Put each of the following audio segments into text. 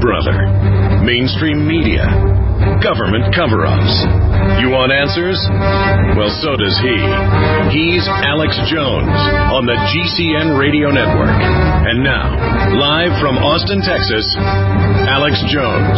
brother. Mainstream media. Government cover-ups. You want answers? Well, so does he. He's Alex Jones on the GCN Radio Network. And now, live from Austin, Texas, Alex Jones.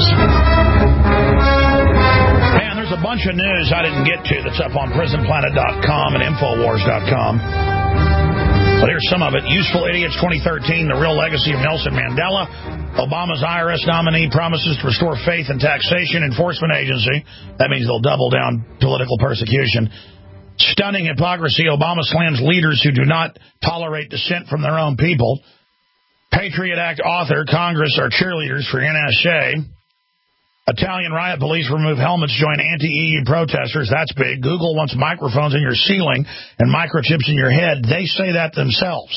Man, there's a bunch of news I didn't get to that's up on prisonplanet.com and Infowars.com. But here's some of it. Useful Idiots 2013, The Real Legacy of Nelson Mandela. Obama's IRS nominee promises to restore faith in taxation enforcement agency. That means they'll double down political persecution. Stunning hypocrisy. Obama slams leaders who do not tolerate dissent from their own people. Patriot Act author, Congress are cheerleaders for NSA. Italian riot police remove helmets, join anti-EU protesters. That's big. Google wants microphones in your ceiling and microchips in your head. They say that themselves.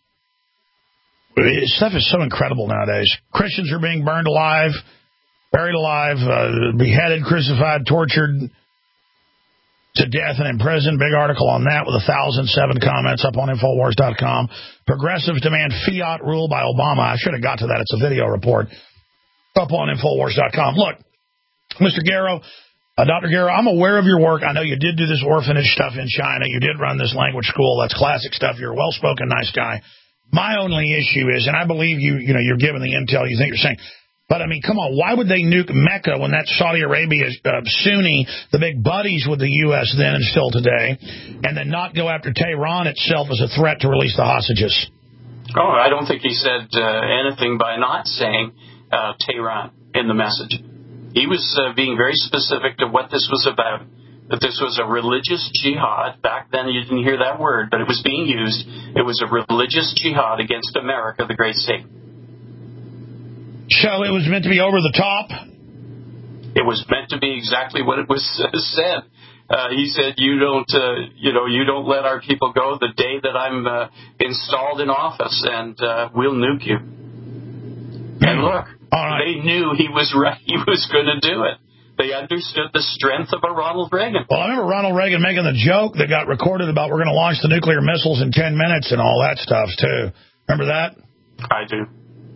Stuff is so incredible nowadays. Christians are being burned alive, buried alive, beheaded, crucified, tortured to death and imprisoned. Big article on that with 1,007 comments up on Infowars.com. Progressives demand fiat rule by Obama. I should have got to that. It's a video report up on Infowars.com. Look, Mr. Garrow, Dr. Garrow, I'm aware of your work. I know you did do this orphanage stuff in China. You did run this language school. That's classic stuff. You're a well-spoken, nice guy. My only issue is, and I believe you're given the intel you think you're saying, but, I mean, come on, why would they nuke Mecca when that's Saudi Arabia, Sunni, the big buddies with the U.S. then and still today, and then not go after Tehran itself as a threat to release the hostages? Oh, I don't think he said anything by not saying Tehran in the message. He was being very specific to what this was about, that this was a religious jihad. Back then you didn't hear that word, but it was being used. It was a religious jihad against America, the great state. So it was meant to be over the top? It was meant to be exactly what it was said. He said, you don't let our people go the day that I'm installed in office, and we'll nuke you. And look, they knew he was right. He was going to do it. They understood the strength of a Ronald Reagan. Well, I remember Ronald Reagan making the joke that got recorded about we're going to launch the nuclear missiles in 10 minutes and all that stuff, too. Remember that? I do.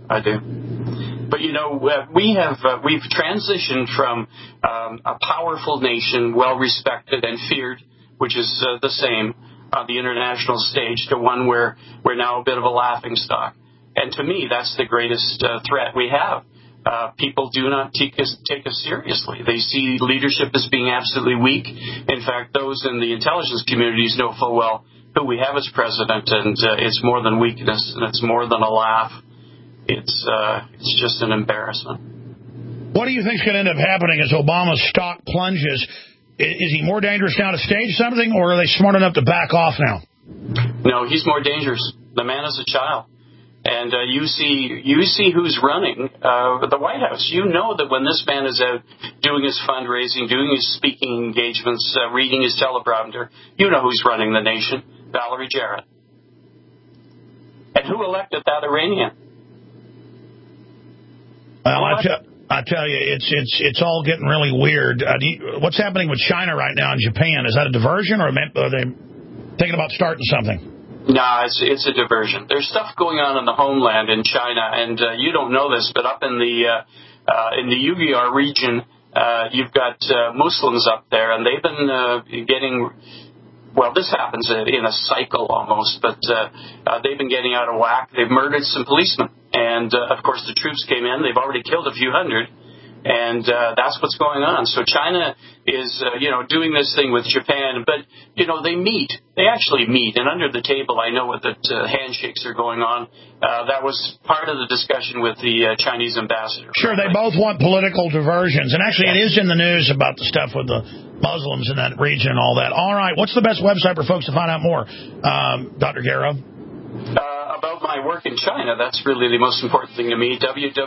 But, we've transitioned from a powerful nation, well-respected and feared, which is the same on the international stage, to one where we're now a bit of a laughingstock. And to me, that's the greatest threat we have. People do not take us seriously. They see leadership as being absolutely weak. In fact, those in the intelligence communities know full well who we have as president, and it's more than weakness, and it's more than a laugh. It's just an embarrassment. What do you think is going to end up happening as Obama's stock plunges? Is he more dangerous now to stage something, or are they smart enough to back off now? No, he's more dangerous. The man is a child. And you see who's running the White House. You know that when this man is out doing his fundraising, doing his speaking engagements, reading his teleprompter, you know who's running the nation, Valerie Jarrett. And who elected that Iranian? Well, I tell you, it's all getting really weird. What's happening with China right now and Japan? Is that a diversion, or are they thinking about starting something? No, it's a diversion. There's stuff going on in the homeland in China, and you don't know this, but up in the Uyghur region, you've got Muslims up there, and they've been getting. Well, this happens in a cycle almost, but they've been getting out of whack. They've murdered some policemen, and of course the troops came in. They've already killed a few hundred. And that's what's going on. So China is, doing this thing with Japan, but, they meet. They actually meet. And under the table, I know that handshakes are going on. That was part of the discussion with the Chinese ambassador. Sure, they both want political diversions. And actually, it is in the news about the stuff with the Muslims in that region and all that. All right, what's the best website for folks to find out more, Dr. Garrow? About my work in China, that's really the most important thing to me,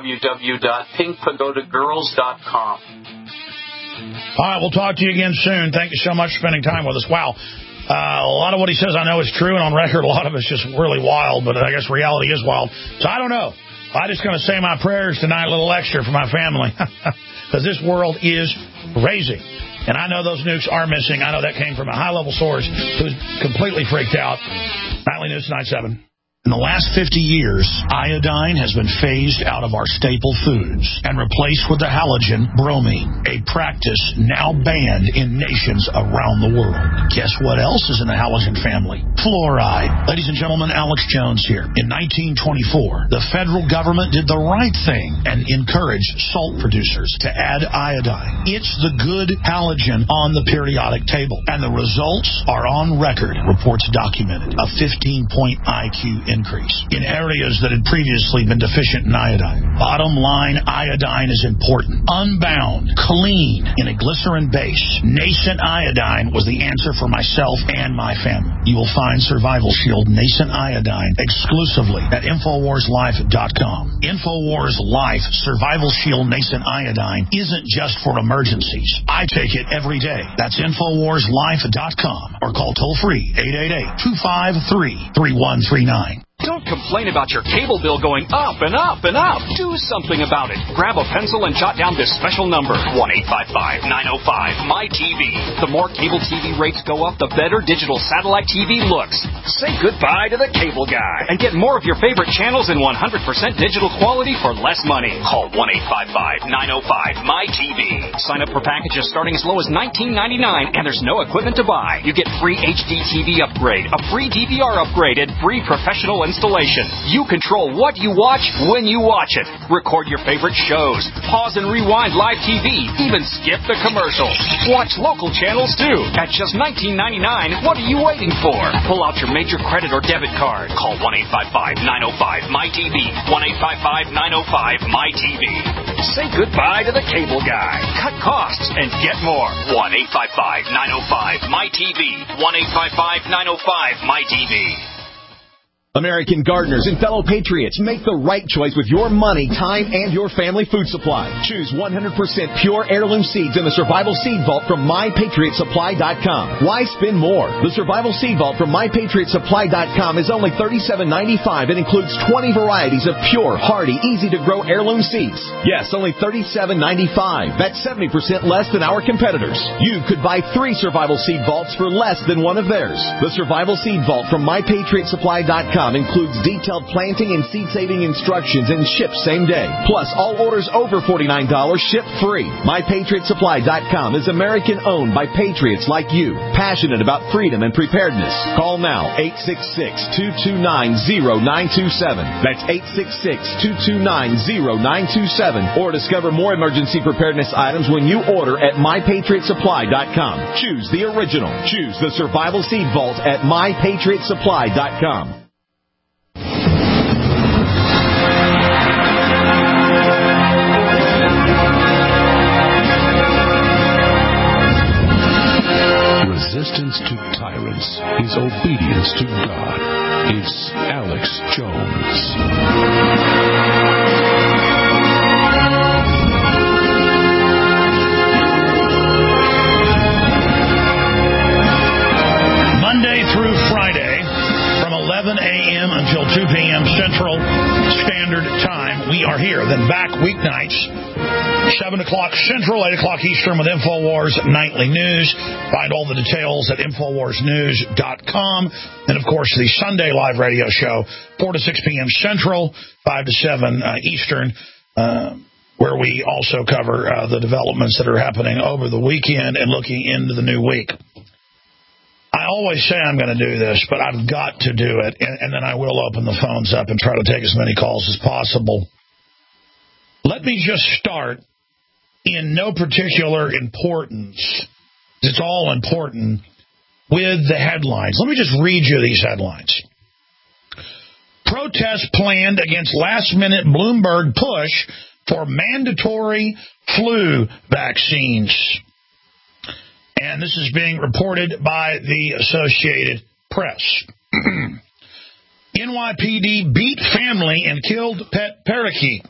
www.pinkpagodagirls.com. All right, we'll talk to you again soon. Thank you so much for spending time with us. Wow. A lot of what he says I know is true, and on record, a lot of it's just really wild, but I guess reality is wild. So I don't know. I'm just going to say my prayers tonight, a little extra for my family, because this world is crazy. And I know those nukes are missing. I know that came from a high-level source who's completely freaked out. Nightly News 97. In the last 50 years, iodine has been phased out of our staple foods and replaced with the halogen bromine, a practice now banned in nations around the world. Guess what else is in the halogen family? Fluoride. Ladies and gentlemen, Alex Jones here. In 1924, the federal government did the right thing and encouraged salt producers to add iodine. It's the good halogen on the periodic table, and the results are on record. Reports documented a 15-point IQ increase in areas that had previously been deficient in iodine. Bottom line, iodine is important. Unbound, clean, in a glycerin base, nascent iodine was the answer for myself and my family. You will find Survival Shield Nascent Iodine exclusively at InfoWarsLife.com. InfoWars Life Survival Shield Nascent Iodine isn't just for emergencies. I take it every day. That's InfoWarsLife.com or call toll-free 888-253-3139. Don't complain about your cable bill going up and up and up. Do something about it. Grab a pencil and jot down this special number, 1-855-905-MY-TV. The more cable TV rates go up, the better digital satellite TV looks. Say goodbye to the cable guy and get more of your favorite channels in 100% digital quality for less money. Call 1-855-905-MY-TV. Sign up for packages starting as low as $19.99, and there's no equipment to buy. You get free HD TV upgrade, a free DVR upgrade, and free professional installation. You control what you watch when you watch it. Record your favorite shows. Pause and rewind live TV. Even skip the commercials. Watch local channels too. At just $19.99, what are you waiting for? Pull out your major credit or debit card. Call 1-855-905-MY-TV. 1-855-905-MY-TV. Say goodbye to the cable guy. Cut costs and get more. 1-855-905-MY-TV. 1-855-905-MY-TV. American gardeners and fellow patriots, make the right choice with your money, time, and your family food supply. Choose 100% pure heirloom seeds in the Survival Seed Vault from MyPatriotSupply.com. Why spend more? The Survival Seed Vault from MyPatriotSupply.com is only $37.95 and includes 20 varieties of pure, hardy, easy-to-grow heirloom seeds. Yes, only $37.95. That's 70% less than our competitors. You could buy 3 Survival Seed Vaults for less than one of theirs. The Survival Seed Vault from MyPatriotSupply.com includes detailed planting and seed-saving instructions and ships same day. Plus, all orders over $49 ship free. MyPatriotSupply.com is American-owned by patriots like you, passionate about freedom and preparedness. Call now, 866-229-0927. That's 866-229-0927. Or discover more emergency preparedness items when you order at MyPatriotSupply.com. Choose the original. Choose the Survival Seed Vault at MyPatriotSupply.com. Resistance to tyrants is obedience to God. It's Alex Jones. Monday through Friday, from 11 a.m. until 2 p.m. Central Standard Time, we are here. Then back weeknights, 7 o'clock Central, 8 o'clock Eastern with InfoWars Nightly News. Find all the details at InfoWarsNews.com. And, of course, the Sunday live radio show, 4 to 6 p.m. Central, 5 to 7 Eastern, where we also cover the developments that are happening over the weekend and looking into the new week. I always say I'm going to do this, but I've got to do it, and then I will open the phones up and try to take as many calls as possible. Let me just start in no particular importance. It's all important with the headlines. Let me just read you these headlines. Protest planned against last-minute Bloomberg push for mandatory flu vaccines. And this is being reported by the Associated Press. NYPD beat family and killed pet parakeet.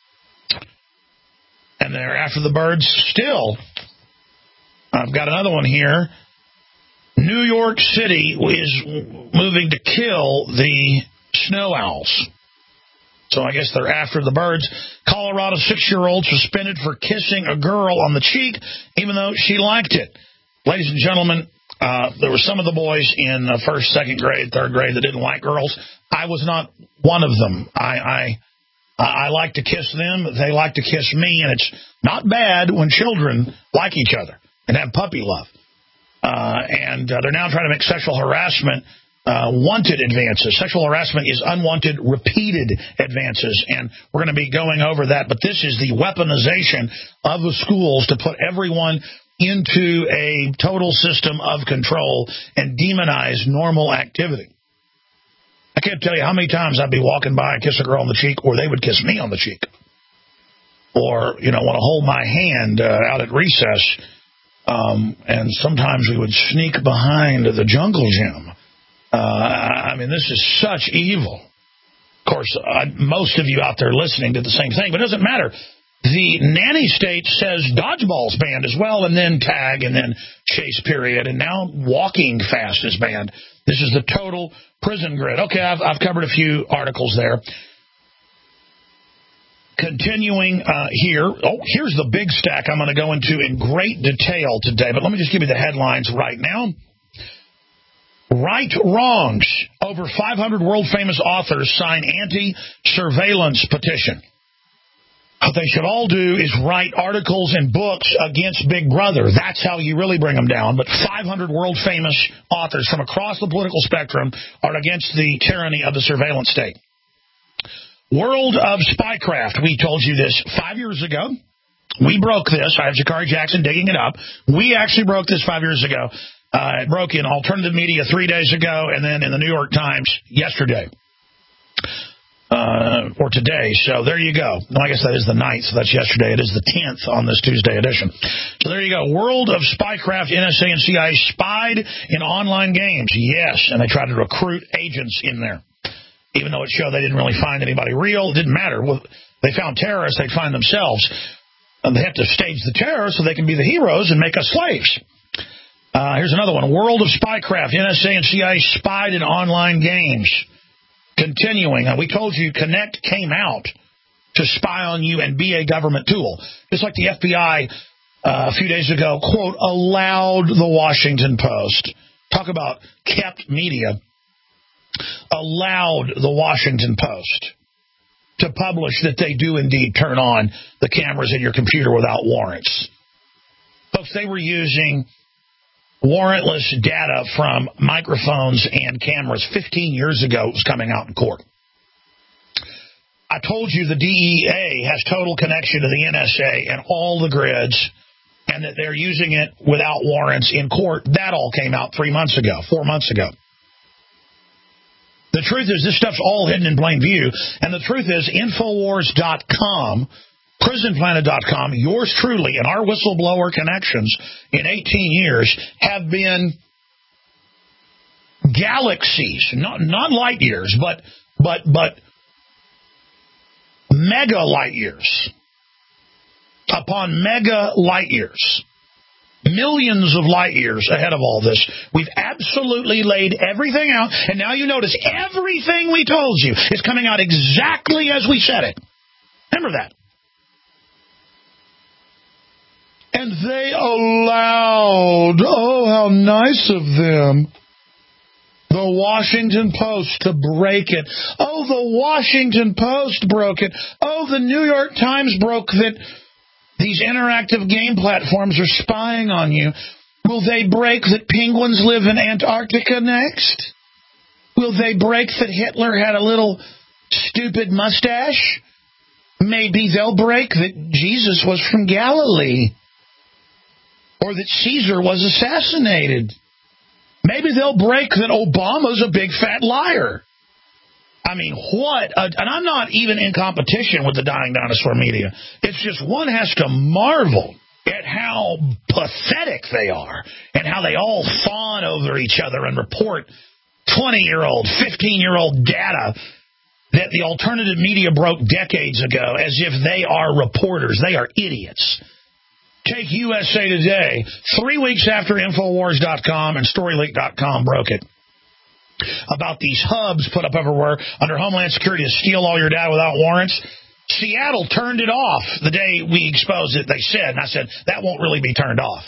And they're after the birds still. I've got another one here. New York City is moving to kill the snow owls. So I guess they're after the birds. Colorado 6-year-old suspended for kissing a girl on the cheek, even though she liked it. Ladies and gentlemen, There were some of the boys in first, second grade, third grade that didn't like girls. I was not one of them. I like to kiss them. They like to kiss me, and it's not bad when children like each other and have puppy love. And they're now trying to make sexual harassment wanted advances. Sexual harassment is unwanted, repeated advances, and we're going to be going over that. But this is the weaponization of the schools to put everyone into a total system of control and demonize normal activity. I can't tell you how many times I'd be walking by and kiss a girl on the cheek, or they would kiss me on the cheek, or want to hold my hand out at recess. And sometimes we would sneak behind the jungle gym. This is such evil. Of course, most of you out there listening did the same thing, but it doesn't matter. The nanny state says dodgeball's banned as well, and then tag, and then chase period, and now walking fast is banned. This is the total prison grid. Okay, I've covered a few articles there. Continuing here. Oh, here's the big stack I'm going to go into in great detail today, but let me just give you the headlines right now. Right wrongs. Over 500 world-famous authors sign anti-surveillance petition. What they should all do is write articles and books against Big Brother. That's how you really bring them down. But 500 world-famous authors from across the political spectrum are against the tyranny of the surveillance state. World of Spycraft. We told you this 5 years ago. We broke this. I have Jakari Jackson digging it up. We actually broke this 5 years ago. It broke in alternative media 3 days ago, and then in the New York Times yesterday. Or today, so there you go. No, I guess that is the 9th, so that's yesterday. It is the 10th on this Tuesday edition. So there you go. World of Spycraft, NSA and CIA spied in online games. Yes, and they tried to recruit agents in there. Even though it showed they didn't really find anybody real, it didn't matter. Well, they found terrorists, they'd find themselves. And they have to stage the terrorists so they can be the heroes and make us slaves. Here's another one. World of Spycraft, NSA and CIA spied in online games. Continuing, we told you Connect came out to spy on you and be a government tool. Just like the FBI a few days ago, quote, allowed the Washington Post, talk about kept media, allowed the Washington Post to publish that they do indeed turn on the cameras in your computer without warrants. Folks, they were using warrantless data from microphones and cameras 15 years ago. It was coming out in court. I told you the DEA has total connection to the NSA and all the grids, and that they're using it without warrants in court. That all came out 4 months ago. The truth is, this stuff's all hidden in plain view, and the truth is, Infowars.com, PrisonPlanet.com, yours truly, and our whistleblower connections in 18 years have been galaxies, not light years, but mega light years upon mega light years. Millions of light years ahead of all this. We've absolutely laid everything out, and now you notice everything we told you is coming out exactly as we said it. Remember that. And they allowed, oh, how nice of them, the Washington Post to break it. Oh, the Washington Post broke it. Oh, the New York Times broke that. These interactive game platforms are spying on you. Will they break that penguins live in Antarctica next? Will they break that Hitler had a little stupid mustache? Maybe they'll break that Jesus was from Galilee. Or that Caesar was assassinated. Maybe they'll break that Obama's a big fat liar. I mean, and I'm not even in competition with the dying dinosaur media. It's just one has to marvel at how pathetic they are and how they all fawn over each other and report 20-year-old, 15-year-old data that the alternative media broke decades ago as if they are reporters. They are idiots. Take USA Today, 3 weeks after Infowars.com and StoryLeak.com broke it, about these hubs put up everywhere under Homeland Security to steal all your data without warrants. Seattle turned it off the day we exposed it, they said. And I said, that won't really be turned off.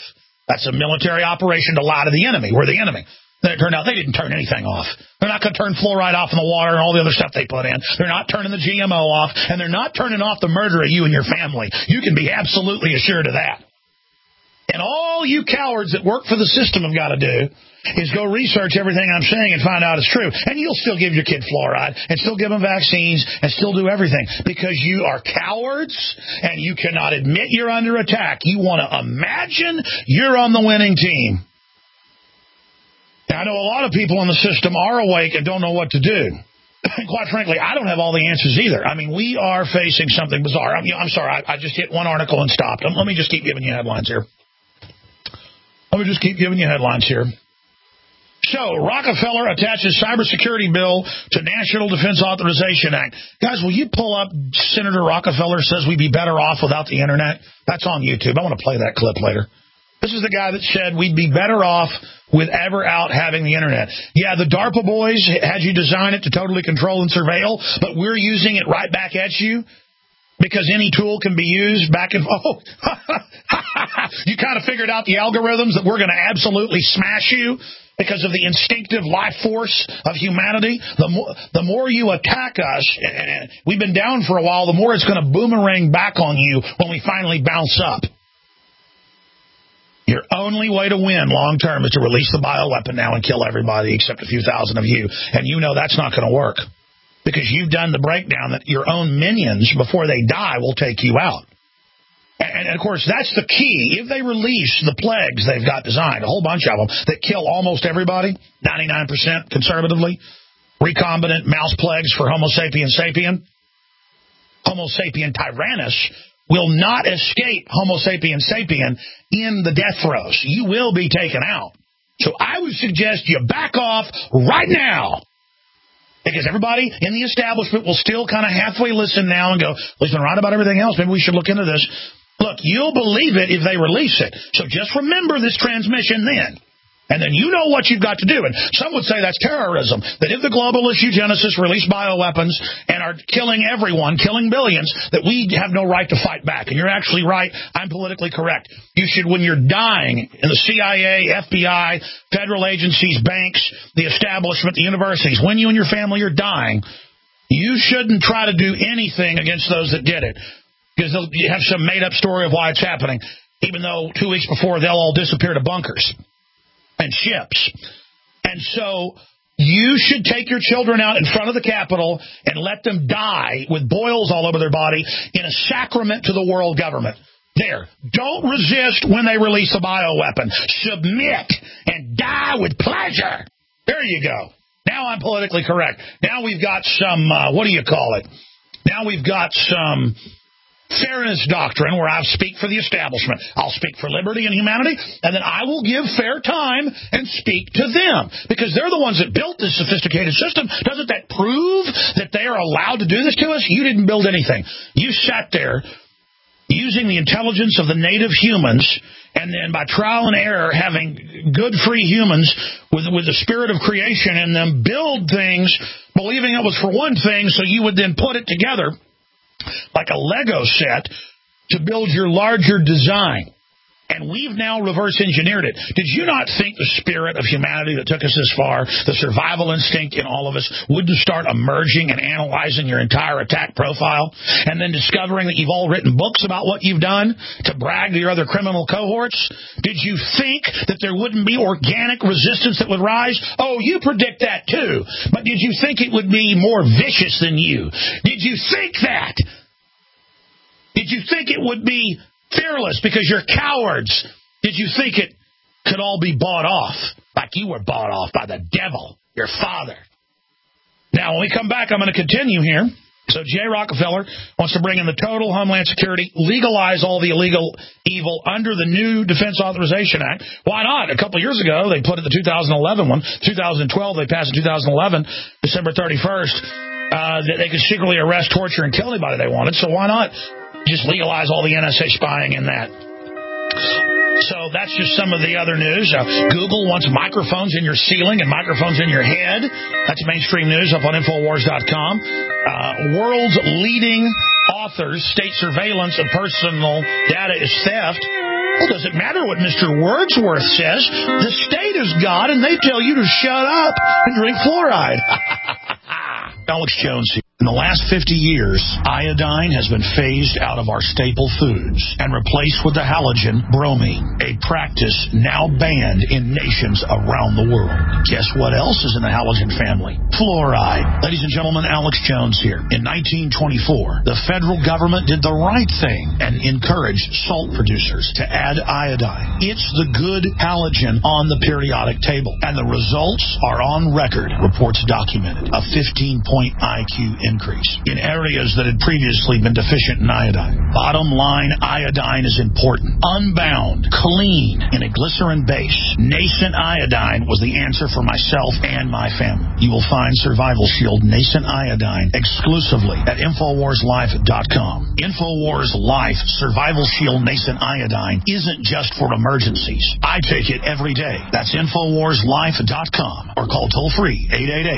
That's a military operation to lie to the enemy. We're the enemy. Then it turned out they didn't turn anything off. They're not going to turn fluoride off in the water and all the other stuff they put in. They're not turning the GMO off, and they're not turning off the murder of you and your family. You can be absolutely assured of that. And all you cowards that work for the system have got to do is go research everything I'm saying and find out it's true. And you'll still give your kid fluoride and still give them vaccines and still do everything because you are cowards and you cannot admit you're under attack. You want to imagine you're on the winning team. Now, I know a lot of people in the system are awake and don't know what to do. And quite frankly, I don't have all the answers either. I mean, we are facing something bizarre. I'm sorry, I just hit one article and stopped. Let me just keep giving you headlines here. So, Rockefeller attaches cybersecurity bill to National Defense Authorization Act. Guys, will you pull up Senator Rockefeller says we'd be better off without the Internet? That's on YouTube. I want to play that clip later. This is the guy that said we'd be better off without having the Internet. Yeah, the DARPA boys had you design it to totally control and surveil, but we're using it right back at you because any tool can be used back and forth. You kind of figured out the algorithms that we're going to absolutely smash you because of the instinctive life force of humanity. The more you attack us, and we've been down for a while, the more it's going to boomerang back on you when we finally bounce up. Your only way to win long term is to release the bioweapon now and kill everybody except a few thousand of you. And you know that's not going to work because you've done the breakdown that your own minions, before they die, will take you out. And, of course, that's the key. If they release the plagues they've got designed, a whole bunch of them, that kill almost everybody, 99% conservatively, recombinant mouse plagues for Homo sapien sapien, Homo sapien tyrannus will not escape Homo sapien sapien in the death throes. You will be taken out. So I would suggest you back off right now. Because everybody in the establishment will still kind of halfway listen now and go, well, he's been right about everything else. Maybe we should look into this. Look, you'll believe it if they release it. So just remember this transmission then. And then you know what you've got to do. And some would say that's terrorism. That if the globalists eugenicists release bioweapons and are killing everyone, killing billions, that we have no right to fight back. And you're actually right. I'm politically correct. You should, when you're dying in the CIA, FBI, federal agencies, banks, the establishment, the universities, when you and your family are dying, you shouldn't try to do anything against those that did it. Because they'll have some made-up story of why it's happening, even though 2 weeks before they'll all disappear to bunkers and ships. And so you should take your children out in front of the Capitol and let them die with boils all over their body in a sacrament to the world government. There. Don't resist when they release a bioweapon. Submit and die with pleasure. There you go. Now I'm politically correct. Now we've got some, Now we've got some fairness doctrine where I speak for the establishment. I'll speak for liberty and humanity, and then I will give fair time and speak to them because they're the ones that built this sophisticated system. Doesn't that prove that they are allowed to do this to us? You didn't build anything. You sat there using the intelligence of the native humans, and then by trial and error having good free humans with the spirit of creation in them build things believing it was for one thing, so you would then put it together like a Lego set to build your larger design. And we've now reverse engineered it. Did you not think the spirit of humanity that took us this far, the survival instinct in all of us, wouldn't start emerging and analyzing your entire attack profile and then discovering that you've all written books about what you've done to brag to your other criminal cohorts? Did you think that there wouldn't be organic resistance that would rise? Oh, you predict that too. But did you think it would be more vicious than you? Did you think that? Did you think it would be fearless because you're cowards? Did you think it could all be bought off like you were bought off by the devil, your father? Now, when we come back, I'm going to continue here. So Jay Rockefeller wants to bring in the total Homeland Security, legalize all the illegal evil under the new Defense Authorization Act. Why not? A couple of years ago, they put it the 2011 one. 2012, they passed in 2011, December 31st, that they could secretly arrest, torture, and kill anybody they wanted. So why not just legalize all the NSA spying in that? So that's just some of the other news. Google wants microphones in your ceiling and microphones in your head. That's mainstream news up on Infowars.com. World's leading authors state surveillance of personal data is theft. Well, does it matter what Mr. Wordsworth says? The state is God, and they tell you to shut up and drink fluoride. Alex Jones here. In the last 50 years, iodine has been phased out of our staple foods and replaced with the halogen bromine, a practice now banned in nations around the world. Guess what else is in the halogen family? Fluoride. Ladies and gentlemen, Alex Jones here. In 1924, the federal government did the right thing and encouraged salt producers to add iodine. It's the good halogen on the periodic table, and the results are on record, reports documented. A 15-point IQ increase in areas that had previously been deficient in iodine. Bottom line, iodine is important. Unbound, clean, in a glycerin base. Nascent iodine was the answer for myself and my family. You will find Survival Shield Nascent Iodine exclusively at InfoWarsLife.com. InfoWars Life Survival Shield Nascent Iodine isn't just for emergencies. I take it every day. That's InfoWarsLife.com or call toll-free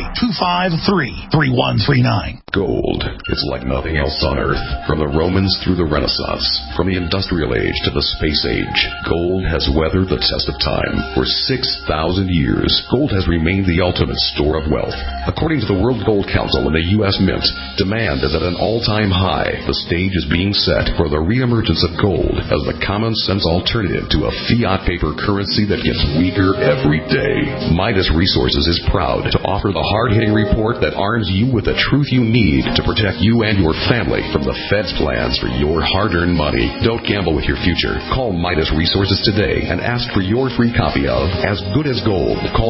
888-253-3139. Gold. It's like nothing else on Earth. From the Romans through the Renaissance, from the Industrial Age to the Space Age, gold has weathered the test of time. For 6,000 years, gold has remained the ultimate store of wealth. According to the World Gold Council and the U.S. Mint, demand is at an all-time high. The stage is being set for the reemergence of gold as the common-sense alternative to a fiat paper currency that gets weaker every day. Midas Resources is proud to offer the hard-hitting report that arms you with the truth you need to protect you and your family from the Fed's plans for your hard-earned money. Don't gamble with your future. Call Midas Resources today and ask for your free copy of As Good as Gold. Call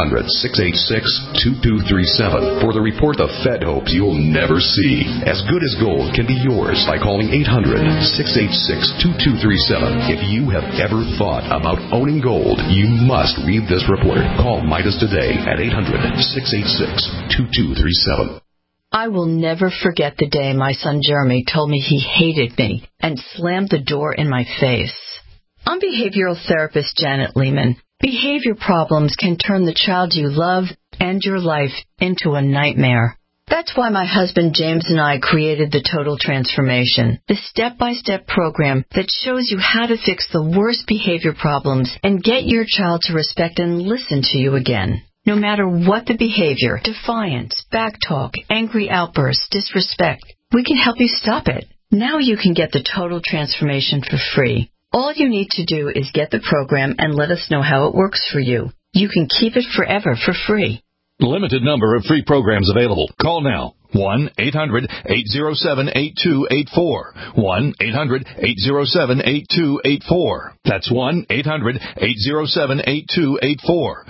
1-800-686-2237 for the report the Fed hopes you'll never see. As Good as Gold can be yours by calling 800-686-2237. If you have ever thought about owning gold, you must read this report. Call Midas today at 800-686-2237. I will never forget the day my son Jeremy told me he hated me and slammed the door in my face. I'm behavioral therapist Janet Lehman. Behavior problems can turn the child you love and your life into a nightmare. That's why my husband James and I created the Total Transformation, the step-by-step program that shows you how to fix the worst behavior problems and get your child to respect and listen to you again. No matter what the behavior, defiance, backtalk, angry outbursts, disrespect, we can help you stop it. Now you can get the Total Transformation for free. All you need to do is get the program and let us know how it works for you. You can keep it forever for free. Limited number of free programs available. Call now. 1-800-807-8284. 1-800-807-8284. That's 1-800-807-8284.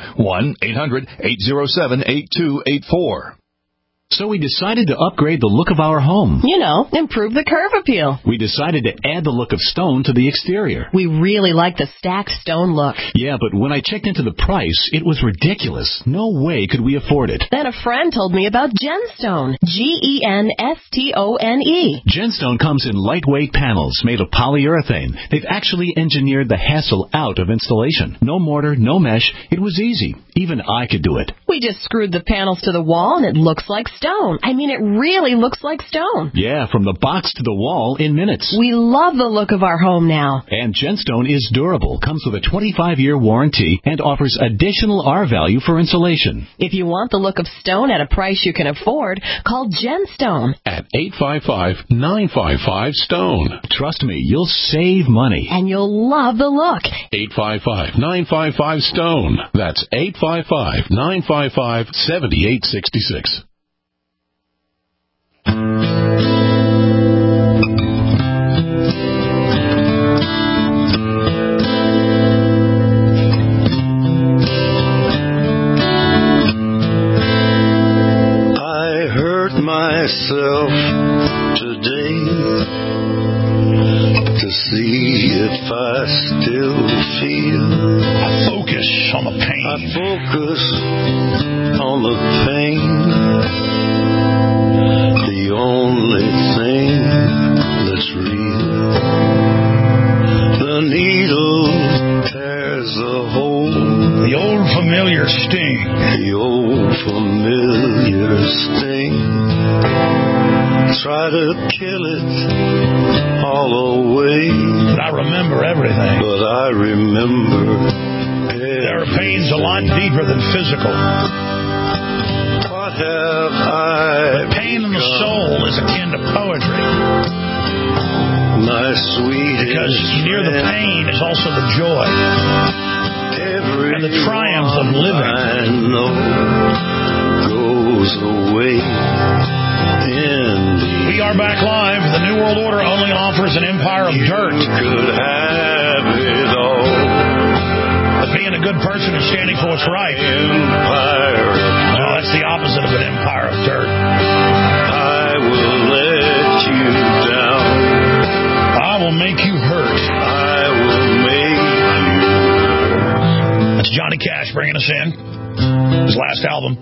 1-800-807-8284. So we decided to upgrade the look of our home. You know, improve the curb appeal. We decided to add the look of stone to the exterior. We really like the stacked stone look. Yeah, but when I checked into the price, it was ridiculous. No way could we afford it. Then a friend told me about Genstone. Genstone. Genstone comes in lightweight panels made of polyurethane. They've actually engineered the hassle out of installation. No mortar, no mesh. It was easy. Even I could do it. We just screwed the panels to the wall and it looks like stone. I mean, it really looks like stone. Yeah, from the box to the wall in minutes. We love the look of our home now. And Genstone is durable, comes with a 25-year warranty, and offers additional R-value for insulation. If you want the look of stone at a price you can afford, call Genstone at 855-955-STONE. Trust me, you'll save money. And you'll love the look. 855-955-STONE. That's 855-955-7866. Myself today to see if I still feel. I focus on the pain. I focus on the pain. The only thing that's real. The needle tears the hole. The old familiar sting. The old familiar sting. try to kill it all away. But I remember everything. But I remember there are pains a lot deeper than physical. What have I But pain in the soul is akin to poetry. My sweet, because near the pain is also the joy and the triumph of living. I know goes away. We are back live. The New World Order only offers an empire of dirt. You could have it all. But being a good person and standing for what's right. No, that's the opposite of an empire of dirt. I will let you down. I will make you hurt. I will make you hurt. That's Johnny Cash bringing us in. His last album.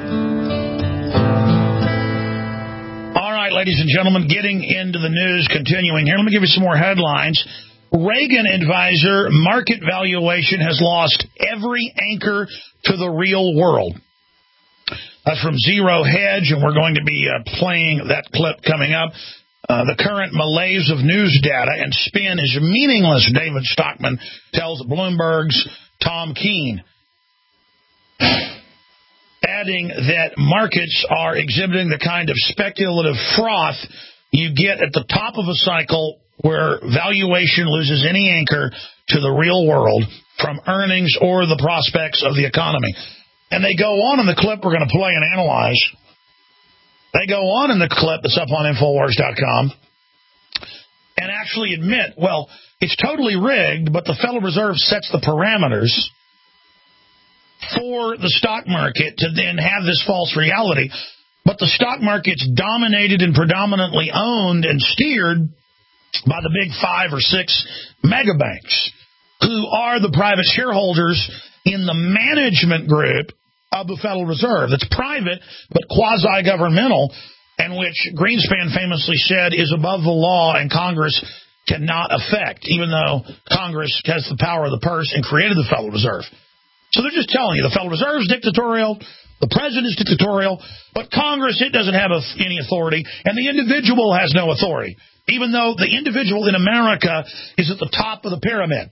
All right, ladies and gentlemen, getting into the news, continuing here. Let me give you some more headlines. Reagan advisor, market valuation has lost every anchor to the real world. That's from Zero Hedge, and we're going to be playing that clip coming up. The current malaise of news data and spin is meaningless, David Stockman tells Bloomberg's Tom Keene, adding that markets are exhibiting the kind of speculative froth you get at the top of a cycle where valuation loses any anchor to the real world from earnings or the prospects of the economy. And they go on in the clip we're going to play and analyze. They go on in the clip that's up on Infowars.com and actually admit, well, it's totally rigged, but the Federal Reserve sets the parameters for the stock market to then have this false reality. But the stock market's dominated and predominantly owned and steered by the big 5 or 6 mega banks, who are the private shareholders in the management group of the Federal Reserve. That's private, but quasi-governmental, and which Greenspan famously said is above the law and Congress cannot affect, even though Congress has the power of the purse and created the Federal Reserve. So they're just telling you the Federal Reserve is dictatorial, the president is dictatorial, but Congress, it doesn't have any authority, and the individual has no authority, even though the individual in America is at the top of the pyramid.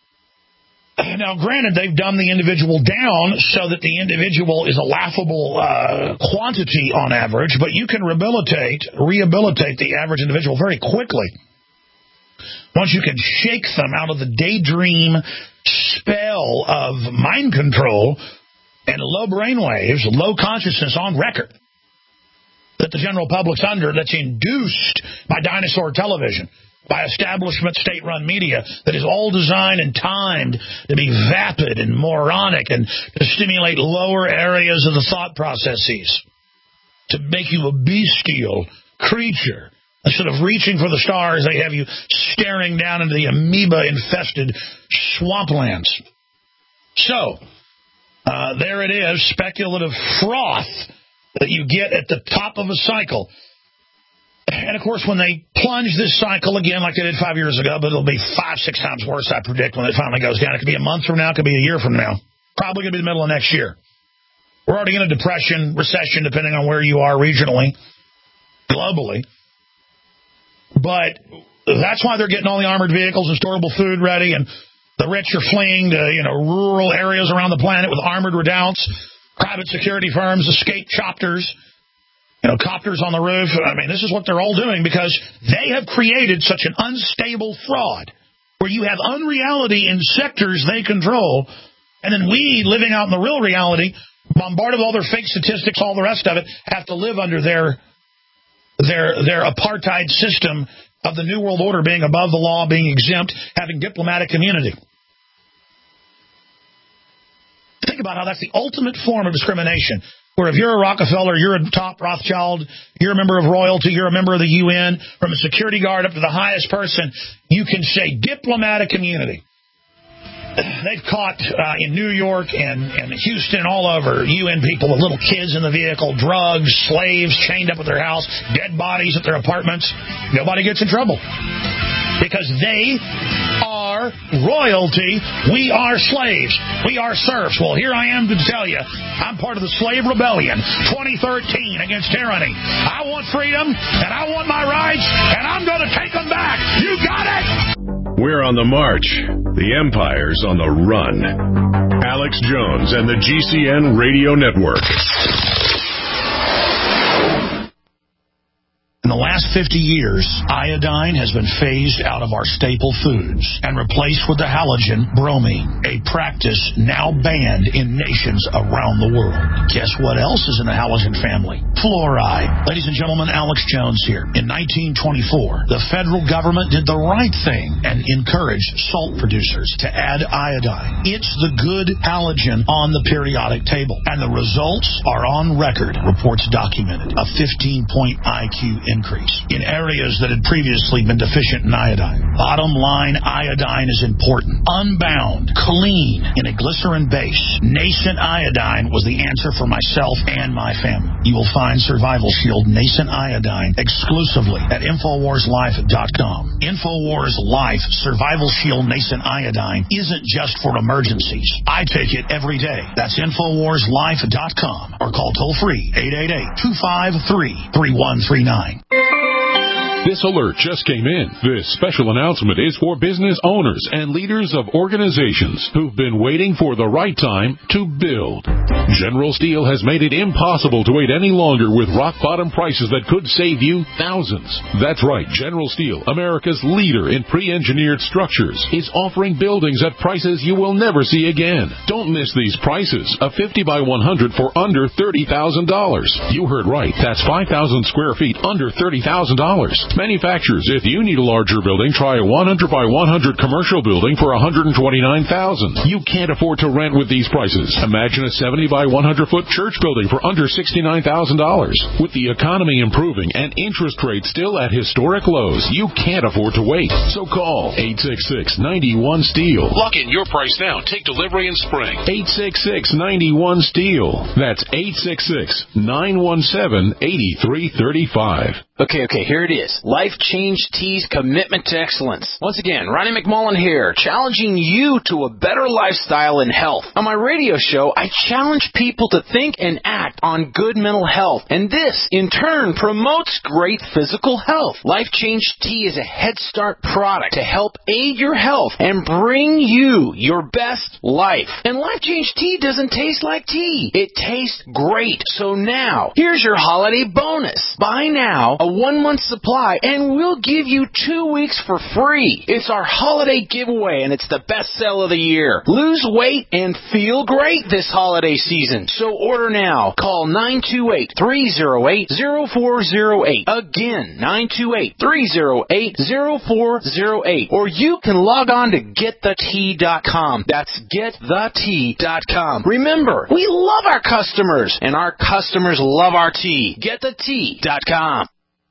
Now, granted, they've dumbed the individual down so that the individual is a laughable quantity on average, but you can rehabilitate the average individual very quickly once you can shake them out of the daydream spell of mind control and low brainwaves, low consciousness on record that the general public's under, that's induced by dinosaur television, by establishment state-run media that is all designed and timed to be vapid and moronic and to stimulate lower areas of the thought processes, to make you a bestial creature. Instead of reaching for the stars, they have you staring down into the amoeba-infested swamplands. So, there it is, speculative froth that you get at the top of a cycle. And, of course, when they plunge this cycle again, like they did 5 years ago, but it'll be 5-6 times worse, I predict, when it finally goes down. It could be a month from now. It could be a year from now. Probably going to be the middle of next year. We're already in a depression, recession, depending on where you are regionally, globally. But that's why they're getting all the armored vehicles and storable food ready, and the rich are fleeing to rural areas around the planet with armored redoubts. Private security firms escape chopters. Copters on the roof. I mean, this is what they're all doing because they have created such an unstable fraud where you have unreality in sectors they control, and then we, living out in the real reality, bombarded with all their fake statistics, all the rest of it, have to live under their apartheid system of the New World Order being above the law, being exempt, having diplomatic immunity. Think about how that's the ultimate form of discrimination. Where if you're a Rockefeller, you're a top Rothschild, you're a member of royalty, you're a member of the UN, from a security guard up to the highest person, you can say diplomatic immunity. They've caught in New York and Houston, all over, UN people with little kids in the vehicle, drugs, slaves chained up at their house, dead bodies at their apartments. Nobody gets in trouble because they are are royalty. We are slaves. We are serfs. Well, here I am to tell you, I'm part of the slave rebellion, 2013, against tyranny. I want freedom, and I want my rights, and I'm going to take them back. You got it? We're on the march. The empire's on the run. Alex Jones and the GCN Radio Network. In the last 50 years, iodine has been phased out of our staple foods and replaced with the halogen bromine, a practice now banned in nations around the world. Guess what else is in the halogen family? Fluoride. Ladies and gentlemen, Alex Jones here. In 1924, the federal government did the right thing and encouraged salt producers to add iodine. It's the good halogen on the periodic table, and the results are on record, reports documented. A 15-point IQ increase in areas that had previously been deficient in iodine. Bottom line, iodine is important. Unbound, clean, in a glycerin base. Nascent iodine was the answer for myself and my family. You will find Survival Shield Nascent Iodine exclusively at InfoWarsLife.com. InfoWars Life Survival Shield Nascent Iodine isn't just for emergencies. I take it every day. That's InfoWarsLife.com or call toll-free 888-253-3139. This alert just came in. This special announcement is for business owners and leaders of organizations who've been waiting for the right time to build. General Steel has made it impossible to wait any longer with rock-bottom prices that could save you thousands. That's right. General Steel, America's leader in pre-engineered structures, is offering buildings at prices you will never see again. Don't miss these prices. A 50 by 100 for under $30,000. You heard right. That's 5,000 square feet under $30,000. Manufacturers, if you need a larger building, try a 100 by 100 commercial building for $129,000. You can't afford to rent with these prices. Imagine a 70 by 100 foot church building for under $69,000. With the economy improving and interest rates still at historic lows, you can't afford to wait. So call 866-91-STEEL. Lock in your price now. Take delivery in spring. 866-91-STEEL. That's 866-917-8335. Okay, here it is. Life Change Tea's commitment to excellence. Once again, Ronnie McMullen here, challenging you to a better lifestyle and health. On my radio show, I challenge people to think and act on good mental health, and this, in turn, promotes great physical health. Life Change Tea is a Head Start product to help aid your health and bring you your best life. And Life Change Tea doesn't taste like tea. It tastes great. So now, here's your holiday bonus. Buy now a 1-month supply, and we'll give you 2 weeks for free. It's our holiday giveaway, and it's the best sale of the year. Lose weight and feel great this holiday season. So order now. Call 928-308-0408. Again, 928-308-0408. Or you can log on to GetTheTea.com. That's GetTheTea.com. Remember, we love our customers, and our customers love our tea. GetTheTea.com.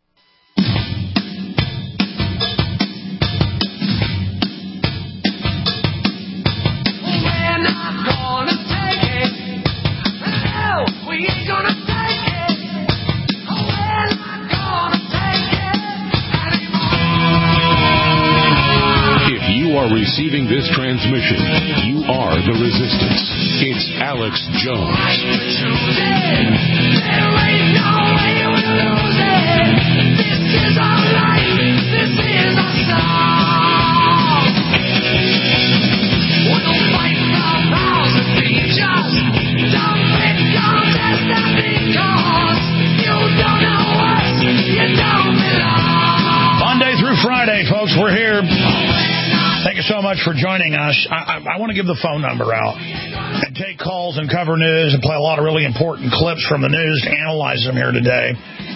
If you are receiving this transmission, you are the resistance. It's Alex Jones. This is our life. This is our song. We'll fight for thousand features. Don't pick contest that because you don't know us. You don't belong. Monday through Friday, folks, we're here. Thank you so much for joining us. I want to give the phone number out and take calls and cover news and play a lot of really important clips from the news to analyze them here today.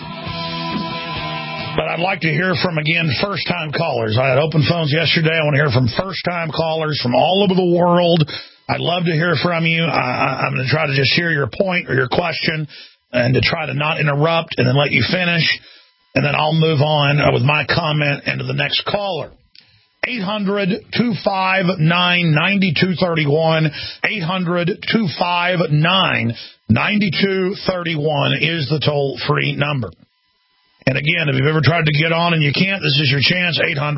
But I'd like to hear from, again, first-time callers. I had open phones yesterday. I want to hear from first-time callers from all over the world. I'd love to hear from you. I'm going to try to just hear your point or your question and to try to not interrupt and then let you finish. And then I'll move on with my comment into the next caller. 800-259-9231. 800-259-9231 is the toll-free number. And again, if you've ever tried to get on and you can't, this is your chance,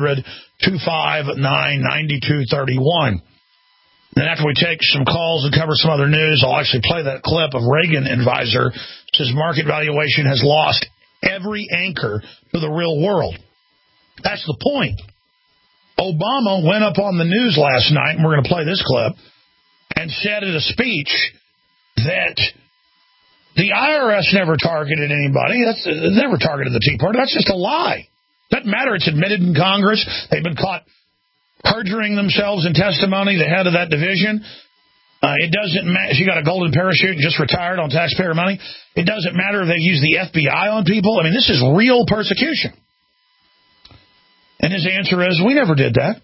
800-259-9231. Then after we take some calls and cover some other news, I'll actually play that clip of Reagan advisor says market valuation has lost every anchor to the real world. That's the point. Obama went up on the news last night, and we're going to play this clip, and said in a speech that the IRS never targeted anybody. That's never targeted the Tea Party. That's just a lie. Doesn't matter. It's admitted in Congress. They've been caught perjuring themselves in testimony, the head of that division. It doesn't matter. She got a golden parachute and just retired on taxpayer money. It doesn't matter if they use the FBI on people. I mean, this is real persecution. And his answer is, we never did that.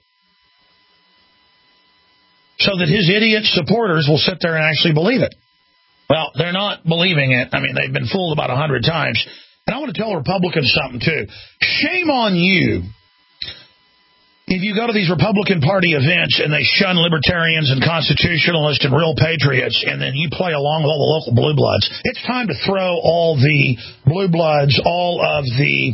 So that his idiot supporters will sit there and actually believe it. Well, they're not believing it. I mean, they've been fooled about 100 times. And I want to tell Republicans something, too. Shame on you if you go to these Republican Party events and they shun libertarians and constitutionalists and real patriots, and then you play along with all the local blue bloods. It's time to throw all the blue bloods, all of the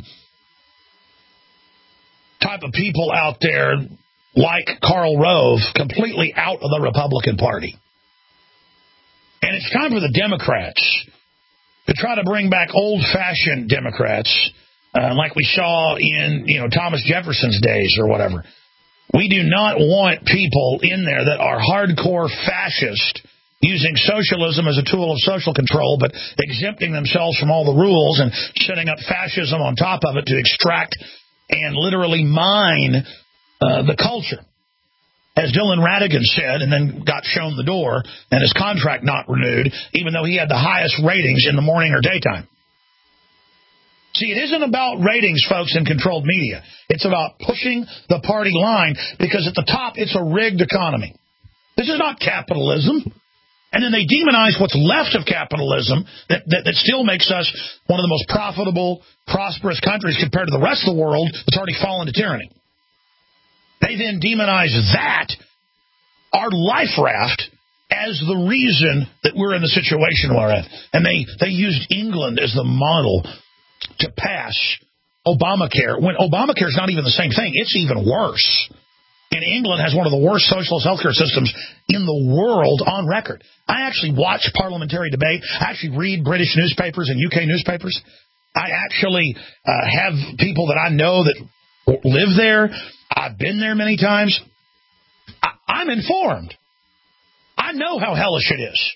type of people out there like Karl Rove completely out of the Republican Party. And it's time for the Democrats to try to bring back old-fashioned Democrats like we saw in, Thomas Jefferson's days or whatever. We do not want people in there that are hardcore fascist, using socialism as a tool of social control, but exempting themselves from all the rules and setting up fascism on top of it to extract and literally mine the culture. As Dylan Ratigan said, and then got shown the door, and his contract not renewed, even though he had the highest ratings in the morning or daytime. See, it isn't about ratings, folks, in controlled media. It's about pushing the party line, because at the top, it's a rigged economy. This is not capitalism. And then they demonize what's left of capitalism that still makes us one of the most profitable, prosperous countries compared to the rest of the world that's already fallen to tyranny. They then demonize that, our life raft, as the reason that we're in the situation we're in. And they used England as the model to pass Obamacare, when Obamacare is not even the same thing. It's even worse. And England has one of the worst socialist healthcare systems in the world on record. I actually watch parliamentary debate. I actually read British newspapers and UK newspapers. I actually have people that I know that live there. I've been there many times. I'm informed. I know how hellish it is.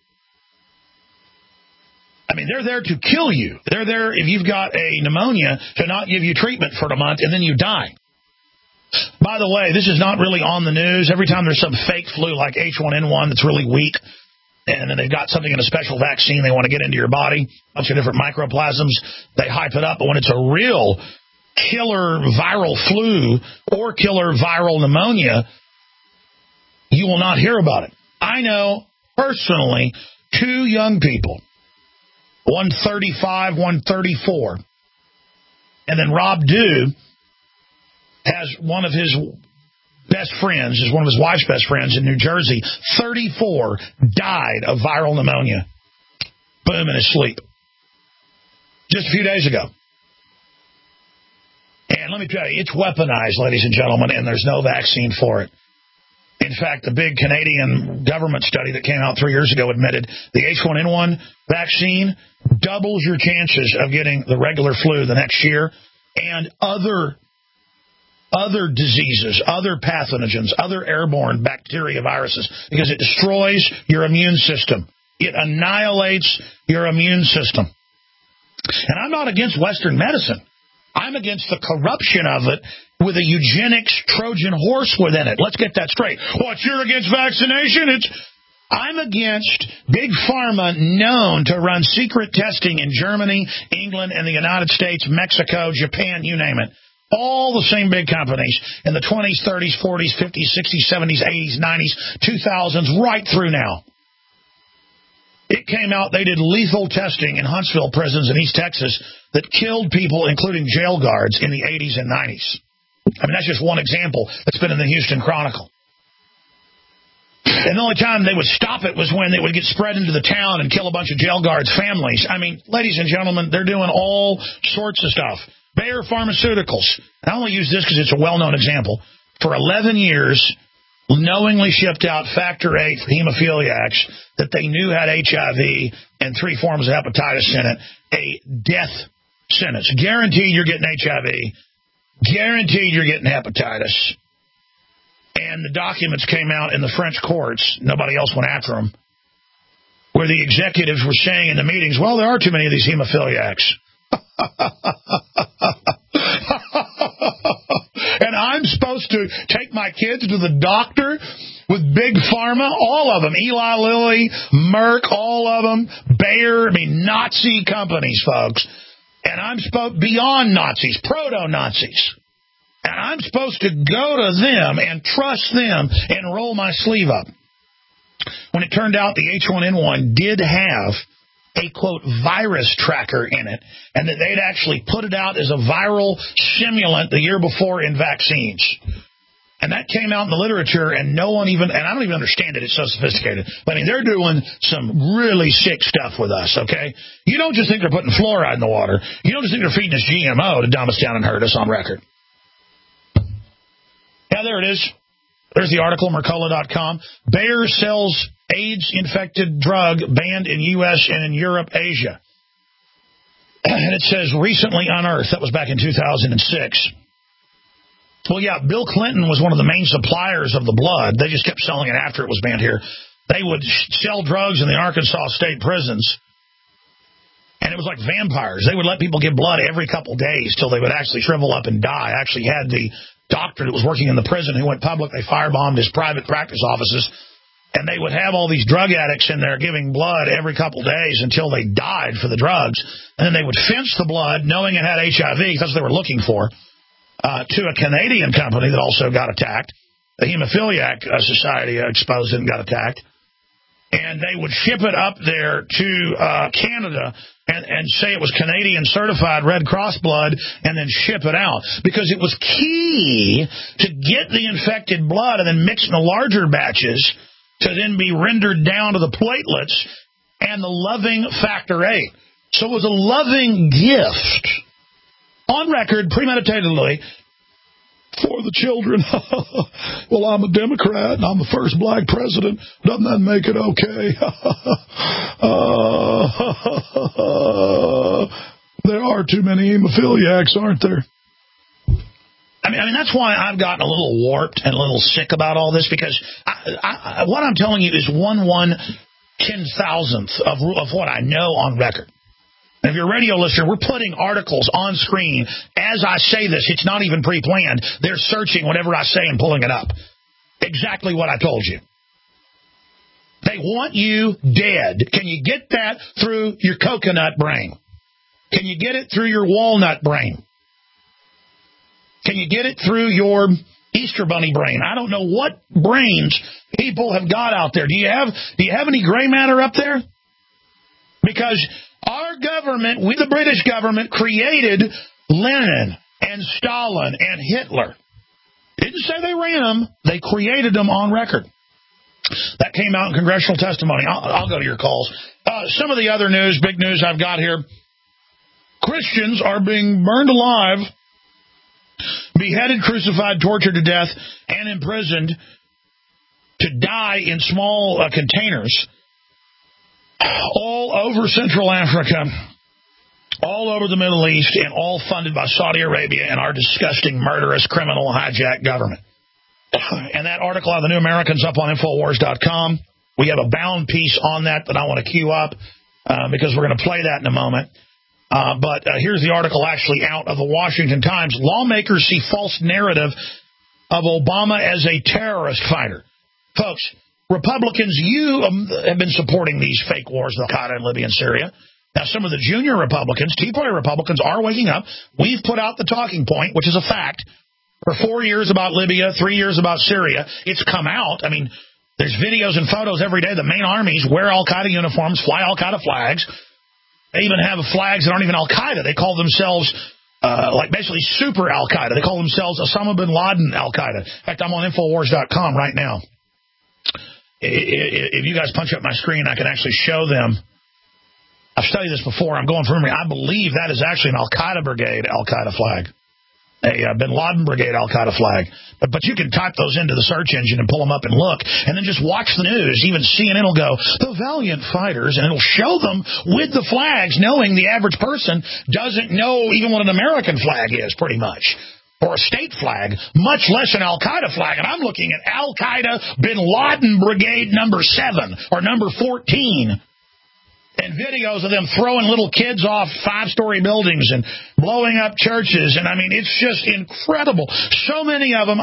I mean, they're there to kill you. They're there if you've got a pneumonia to not give you treatment for a month and then you die. By the way, this is not really on the news. Every time there's some fake flu like H1N1 that's really weak, and then they've got something in a special vaccine they want to get into your body, a bunch of different microplasms, they hype it up. But when it's a real killer viral flu or killer viral pneumonia, you will not hear about it. I know personally 2 young people, one 35, one 34, and then Rob Dew has one of his best friends, is one of his wife's best friends in New Jersey, 34, died of viral pneumonia. Boom, in his sleep. Just a few days ago. And let me tell you, it's weaponized, ladies and gentlemen, and there's no vaccine for it. In fact, the big Canadian government study that came out 3 years ago admitted the H1N1 vaccine doubles your chances of getting the regular flu the next year and other diseases, other pathogens, other airborne bacteria, viruses, because it destroys your immune system. It annihilates your immune system. And I'm not against Western medicine. I'm against the corruption of it with a eugenics Trojan horse within it. Let's get that straight. What, you're against vaccination? I'm against Big Pharma, known to run secret testing in Germany, England, and the United States, Mexico, Japan, you name it. All the same big companies in the 20s, 30s, 40s, 50s, 60s, 70s, 80s, 90s, 2000s, right through now. It came out, they did lethal testing in Huntsville prisons in East Texas that killed people, including jail guards, in the 80s and 90s. I mean, that's just one example that's been in the Houston Chronicle. And the only time they would stop it was when it would get spread into the town and kill a bunch of jail guards' families. I mean, ladies and gentlemen, they're doing all sorts of stuff. Bayer Pharmaceuticals. I only use this because it's a well-known example. For 11 years, knowingly shipped out Factor VIII for hemophiliacs that they knew had HIV and 3 forms of hepatitis in it. A death sentence. Guaranteed you're getting HIV. Guaranteed you're getting hepatitis. And the documents came out in the French courts. Nobody else went after them. Where the executives were saying in the meetings, well, there are too many of these hemophiliacs. And I'm supposed to take my kids to the doctor with Big Pharma, all of them, Eli Lilly, Merck, all of them, Bayer, Nazi companies, folks. And I'm supposed, beyond Nazis, proto-Nazis. And I'm supposed to go to them and trust them and roll my sleeve up. When it turned out the H1N1 did have a, quote, virus tracker in it, and that they'd actually put it out as a viral stimulant the year before in vaccines. And that came out in the literature, and no one even, and I don't even understand it, it's so sophisticated. But they're doing some really sick stuff with us, okay? You don't just think they're putting fluoride in the water. You don't just think they're feeding us GMO to dumb us down and hurt us on record. Yeah, there it is. There's the article, Mercola.com. Bayer sells AIDS-infected drug banned in U.S. and in Europe, Asia. And it says, recently unearthed. That was back in 2006. Well, yeah, Bill Clinton was one of the main suppliers of the blood. They just kept selling it after it was banned here. They would sell drugs in the Arkansas state prisons. And it was like vampires. They would let people give blood every couple days till they would actually shrivel up and die. I actually had the doctor that was working in the prison who went public. They firebombed his private practice offices. And they would have all these drug addicts in there giving blood every couple days until they died for the drugs. And then they would fence the blood, knowing it had HIV, because that's what they were looking for, to a Canadian company that also got attacked. The Hemophiliac Society exposed it and got attacked. And they would ship it up there to Canada and say it was Canadian certified Red Cross blood and then ship it out. Because it was key to get the infected blood and then mix in the larger batches to then be rendered down to the platelets and the loving Factor VIII. So it was a loving gift, on record, premeditatedly, for the children. Well, I'm a Democrat and I'm the first black president. Doesn't that make it okay? There are too many hemophiliacs, aren't there? I mean, that's why I've gotten a little warped and a little sick about all this, because what I'm telling you is 1/10,000th of what I know on record. And if you're a radio listener, we're putting articles on screen as I say this. It's not even pre-planned. They're searching whatever I say and pulling it up. Exactly what I told you. They want you dead. Can you get that through your coconut brain? Can you get it through your walnut brain? Can you get it through your Easter Bunny brain? I don't know what brains people have got out there. Do you have any gray matter up there? Because our government, we the British government, created Lenin and Stalin and Hitler. Didn't say they ran them. They created them on record. That came out in congressional testimony. I'll go to your calls. Some of the other news, big news I've got here. Christians are being burned alive, beheaded, crucified, tortured to death, and imprisoned to die in small containers all over Central Africa, all over the Middle East, and all funded by Saudi Arabia and our disgusting, murderous, criminal, hijacked government. And that article on the New Americans up on Infowars.com. We have a bound piece on that I want to queue up because we're going to play that in a moment. But here's the article actually out of the Washington Times. Lawmakers see false narrative of Obama as a terrorist fighter. Folks, Republicans, you have been supporting these fake wars, Al-Qaeda in Libya and Syria. Now, some of the junior Republicans, Tea Party Republicans, are waking up. We've put out the talking point, which is a fact, for 4 years about Libya, 3 years about Syria. It's come out. I mean, there's videos and photos every day. The main armies wear Al-Qaeda uniforms, fly Al-Qaeda flags. They even have flags that aren't even Al-Qaeda. They call themselves, basically super Al-Qaeda. They call themselves Osama bin Laden Al-Qaeda. In fact, I'm on Infowars.com right now. if you guys punch up my screen, I can actually show them. I've studied this before. I'm going from memory. I believe that is actually an Al-Qaeda brigade Al-Qaeda flag. A Bin Laden brigade Al-Qaeda flag. But you can type those into the search engine and pull them up and look, and then just watch the news. Even CNN will go, the valiant fighters, and it'll show them with the flags, knowing the average person doesn't know even what an American flag is, pretty much. Or a state flag, much less an Al-Qaeda flag. And I'm looking at Al-Qaeda Bin Laden Brigade number 7 or number 14. And videos of them throwing little kids off 5-story buildings and blowing up churches. And, I mean, it's just incredible. So many of them.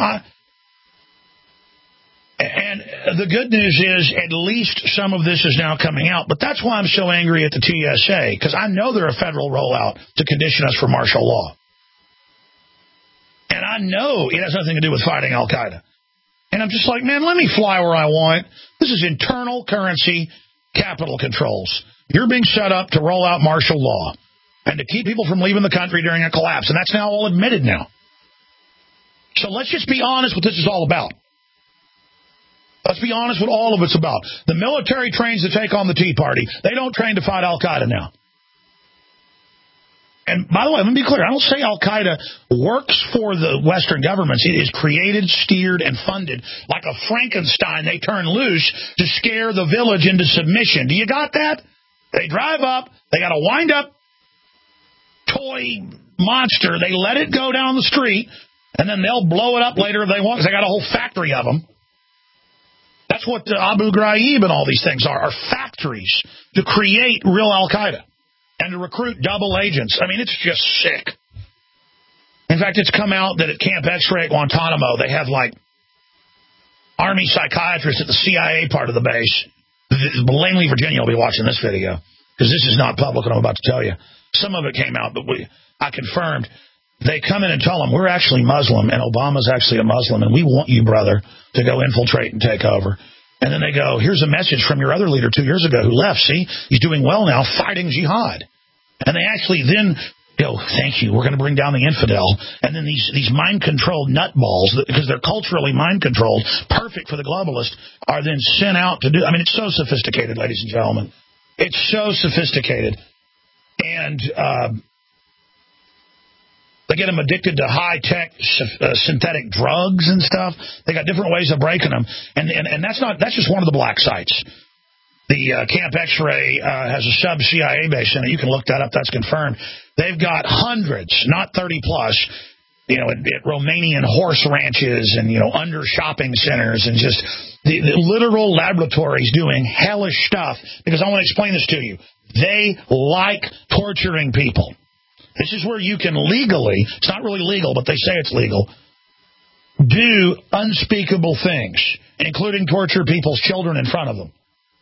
And the good news is at least some of this is now coming out. But that's why I'm so angry at the TSA, because I know they're a federal rollout to condition us for martial law. And I know it has nothing to do with fighting Al-Qaeda. And I'm just like, man, let me fly where I want. This is internal currency capital controls. You're being set up to roll out martial law and to keep people from leaving the country during a collapse. And that's now all admitted now. So let's just be honest what this is all about. Let's be honest what all of it's about. The military trains to take on the Tea Party. They don't train to fight Al-Qaeda now. And by the way, let me be clear. I don't say Al-Qaeda works for the Western governments. It is created, steered, and funded like a Frankenstein they turn loose to scare the village into submission. Do you got that? They drive up. They got a wind-up toy monster. They let it go down the street, and then they'll blow it up later if they want, because they got a whole factory of them. That's what the Abu Ghraib and all these things are factories to create real Al-Qaeda and to recruit double agents. I mean, it's just sick. In fact, it's come out that at Camp X-Ray at Guantanamo, they have, like, Army psychiatrists at the CIA part of the base. Langley, Virginia will be watching this video, because this is not public, what I'm about to tell you. Some of it came out, but I confirmed. They come in and tell them, we're actually Muslim, and Obama's actually a Muslim, and we want you, brother, to go infiltrate and take over. And then they go, here's a message from your other leader 2 years ago who left. See, he's doing well now, fighting jihad. And they actually then go, thank you, we're going to bring down the infidel. And then these mind-controlled nutballs, because they're culturally mind-controlled, perfect for the globalists, are then sent out to do. I mean, it's so sophisticated, ladies and gentlemen. It's so sophisticated. And they get them addicted to high-tech synthetic drugs and stuff. They got different ways of breaking them. And that's just one of the black sites. The Camp X-Ray has a sub-CIA base in it. You can look that up. That's confirmed. They've got hundreds, not 30-plus, at Romanian horse ranches and, under shopping centers and just the literal laboratories doing hellish stuff. Because I want to explain this to you. They like torturing people. This is where you can legally, it's not really legal, but they say it's legal, do unspeakable things, including torture people's children in front of them.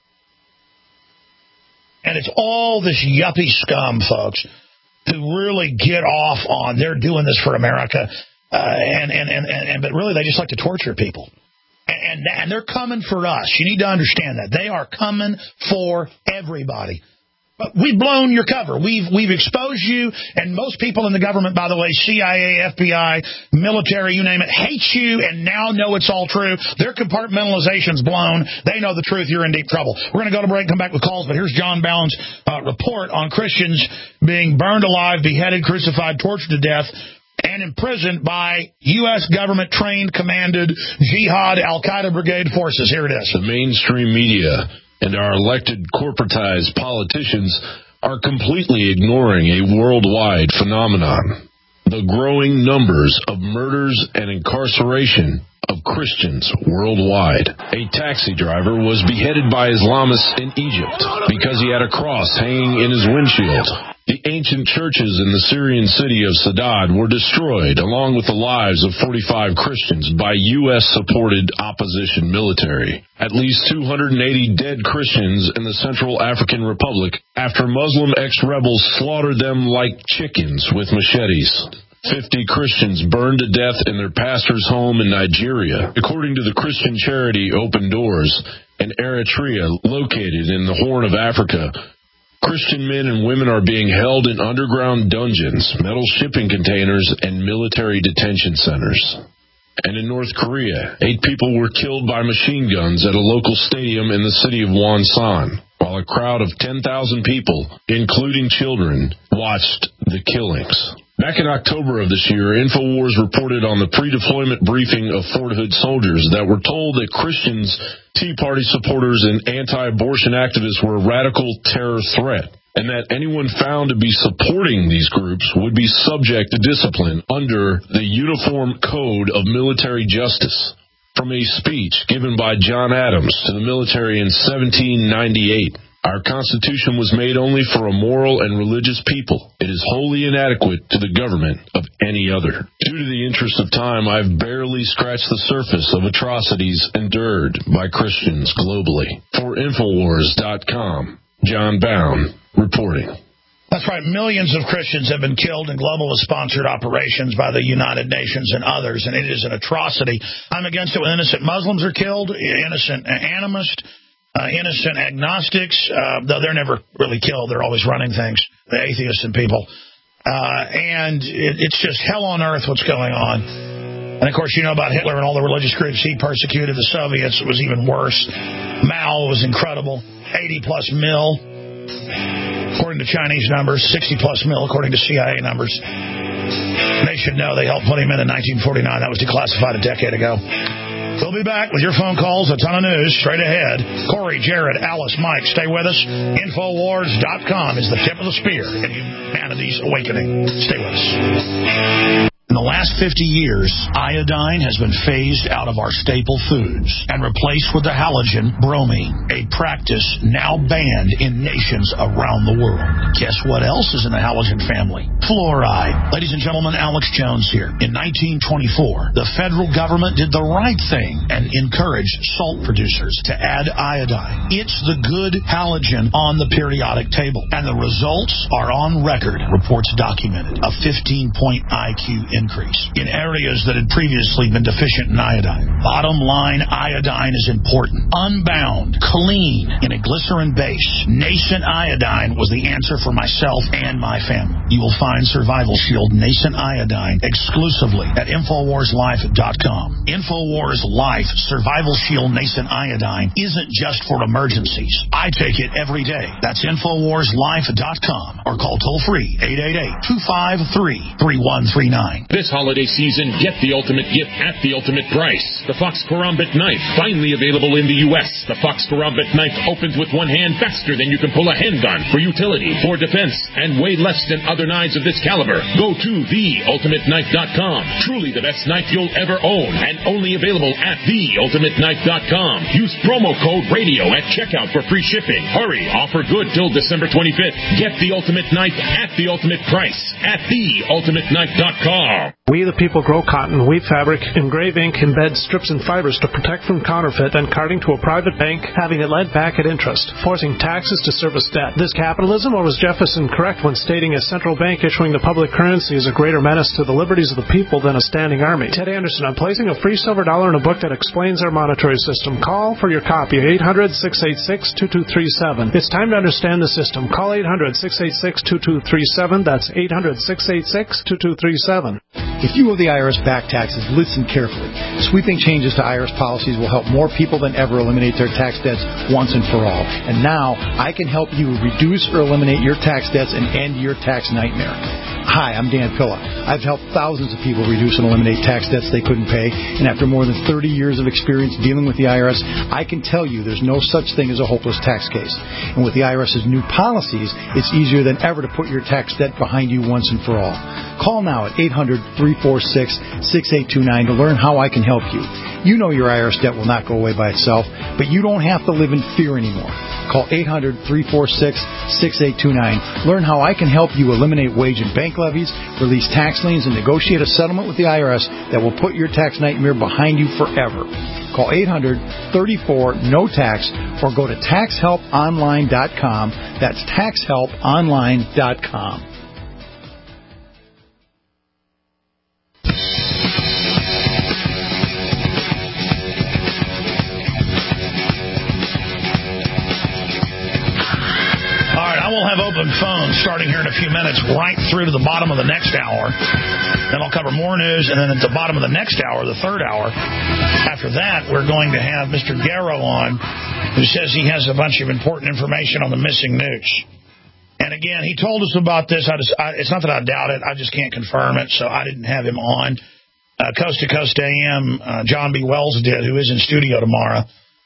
And it's all this yuppie scum, folks, who really get off on they're doing this for America, but really they just like to torture people. And they're coming for us. You need to understand that. They are coming for everybody. But we've blown your cover. We've exposed you, and most people in the government, by the way, CIA, FBI, military, you name it, hate you and now know it's all true. Their compartmentalization's blown. They know the truth. You're in deep trouble. We're going to go to break and come back with calls, but here's John Bowlen's report on Christians being burned alive, beheaded, crucified, tortured to death, and imprisoned by U.S. government-trained, commanded jihad Al-Qaeda brigade forces. Here it is. The mainstream media and our elected corporatized politicians are completely ignoring a worldwide phenomenon. The growing numbers of murders and incarceration of Christians worldwide. A taxi driver was beheaded by Islamists in Egypt because he had a cross hanging in his windshield. The ancient churches in the Syrian city of Saddad were destroyed, along with the lives of 45 Christians by U.S.-supported opposition military. At least 280 dead Christians in the Central African Republic after Muslim ex-rebels slaughtered them like chickens with machetes. 50 Christians burned to death in their pastor's home in Nigeria, according to the Christian charity Open Doors, in Eritrea, located in the Horn of Africa. Christian men and women are being held in underground dungeons, metal shipping containers, and military detention centers. And in North Korea, 8 people were killed by machine guns at a local stadium in the city of Wonsan, while a crowd of 10,000 people, including children, watched the killings. Back in October of this year, InfoWars reported on the pre-deployment briefing of Fort Hood soldiers that were told that Christians, Tea Party supporters, and anti-abortion activists were a radical terror threat, and that anyone found to be supporting these groups would be subject to discipline under the Uniform Code of Military Justice. From a speech given by John Adams to the military in 1798, our Constitution was made only for a moral and religious people. It is wholly inadequate to the government of any other. Due to the interest of time, I've barely scratched the surface of atrocities endured by Christians globally. For Infowars.com, John Bound reporting. That's right. Millions of Christians have been killed in globalist-sponsored operations by the United Nations and others, and it is an atrocity. I'm against it when innocent Muslims are killed, innocent animists, innocent agnostics, though they're never really killed. They're always running things, the atheists and people. And it's just hell on earth what's going on. And, of course, you know about Hitler and all the religious groups he persecuted. The Soviets, it was even worse. Mao was incredible. 80-plus mil, according to Chinese numbers. 60-plus mil, according to CIA numbers. They should know they helped put him in 1949. That was declassified a decade ago. We'll be back with your phone calls, a ton of news, straight ahead. Corey, Jared, Alice, Mike, stay with us. Infowars.com is the tip of the spear in humanity's awakening. Stay with us. In the last 50 years, iodine has been phased out of our staple foods and replaced with the halogen bromine, a practice now banned in nations around the world. Guess what else is in the halogen family? Fluoride. Ladies and gentlemen, Alex Jones here. In 1924, the federal government did the right thing and encouraged salt producers to add iodine. It's the good halogen on the periodic table, and the results are on record. Reports documented a 15-point IQ increase in areas that had previously been deficient in iodine. Bottom line, iodine is important. Unbound, clean, in a glycerin base. Nascent iodine was the answer for myself and my family. You will find Survival Shield Nascent Iodine exclusively at InfoWarsLife.com. InfoWars Life Survival Shield Nascent Iodine isn't just for emergencies. I take it every day. That's InfoWarsLife.com or call toll-free 888-253-3139. This holiday season, get the ultimate gift at the ultimate price. The Fox Karambit knife, finally available in the U.S. The Fox Karambit knife opens with one hand faster than you can pull a handgun, for utility, for defense, and way less than other knives of this caliber. Go to theultimateknife.com. Truly the best knife you'll ever own, and only available at theultimateknife.com. Use promo code RADIO at checkout for free shipping. Hurry, offer good till December 25th. Get the ultimate knife at the ultimate price at theultimateknife.com. We the people grow cotton, weave fabric, engrave ink, embed strips and fibers to protect from counterfeit and carting to a private bank, having it lent back at interest, forcing taxes to service debt. This capitalism, or was Jefferson correct when stating a central bank issuing the public currency is a greater menace to the liberties of the people than a standing army? Ted Anderson, I'm placing a free silver dollar in a book that explains our monetary system. Call for your copy, 800-686-2237. It's time to understand the system. Call 800-686-2237. That's 800-686-2237. If you owe the IRS back taxes, listen carefully. Sweeping changes to IRS policies will help more people than ever eliminate their tax debts once and for all. And now, I can help you reduce or eliminate your tax debts and end your tax nightmare. Hi, I'm Dan Pilla. I've helped thousands of people reduce and eliminate tax debts they couldn't pay, and after more than 30 years of experience dealing with the IRS, I can tell you there's no such thing as a hopeless tax case. And with the IRS's new policies, it's easier than ever to put your tax debt behind you once and for all. Call now at 800-346-6829 to learn how I can help you. You know your IRS debt will not go away by itself, but you don't have to live in fear anymore. Call 800-346-6829. Learn how I can help you eliminate wage and bank levies, release tax liens, and negotiate a settlement with the IRS that will put your tax nightmare behind you forever. Call 800-34-NO-TAX or go to TaxHelpOnline.com. That's TaxHelpOnline.com. I will have open phone starting here in a few minutes, right through to the bottom of the next hour. Then I'll cover more news, and then at the bottom of the next hour, the third hour, after that, we're going to have Mr. Garrow on, who says he has a bunch of important information on the missing news. And again, he told us about this. It's not that I doubt it. I just can't confirm it, so I didn't have him on. Coast to Coast AM, John B. Wells did, who is in studio tomorrow.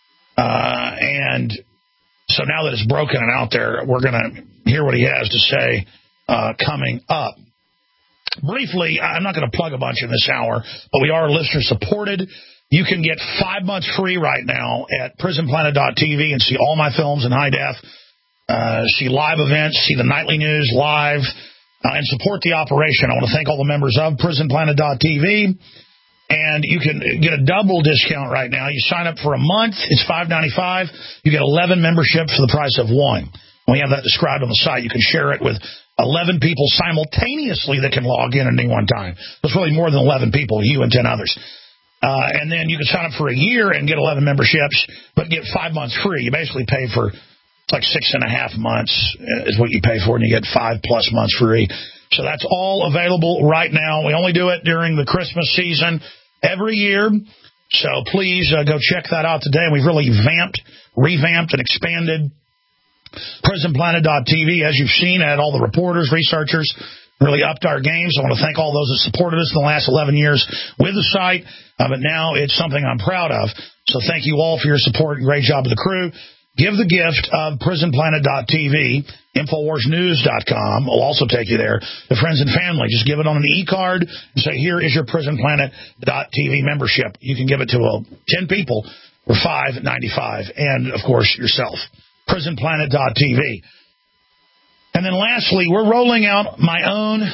And so now that it's broken and out there, we're going to hear what he has to say coming up. Briefly, I'm not going to plug a bunch in this hour, but we are listener-supported. You can get 5 months free right now at prisonplanet.tv and see all my films in high def, see live events, see the nightly news live, and support the operation. I want to thank all the members of prisonplanet.tv. And you can get a double discount right now. You sign up for a month, it's $5.95. You get 11 memberships for the price of one. We have that described on the site. You can share it with 11 people simultaneously that can log in at any one time. There's really more than 11 people, you and 10 others. And then you can sign up for a year and get 11 memberships, but get 5 months free. You basically pay for like 6.5 months is what you pay for, and you get 5+ months free. So that's all available right now. We only do it during the Christmas season every year. So please go check that out today. We've really revamped and expanded prisonplanet.tv. As you've seen, I had all the reporters, researchers, really upped our games. I want to thank all those that supported us in the last 11 years with the site. But now it's something I'm proud of. So thank you all for your support and great job of the crew. Give the gift of prisonplanet.tv. InfoWarsNews.com will also take you there. The friends and family, just give it on an e-card and say, here is your prisonplanet.tv membership. You can give it to 10 people for $5.95. And, of course, yourself. prisonplanet.tv. And then lastly, we're rolling out my own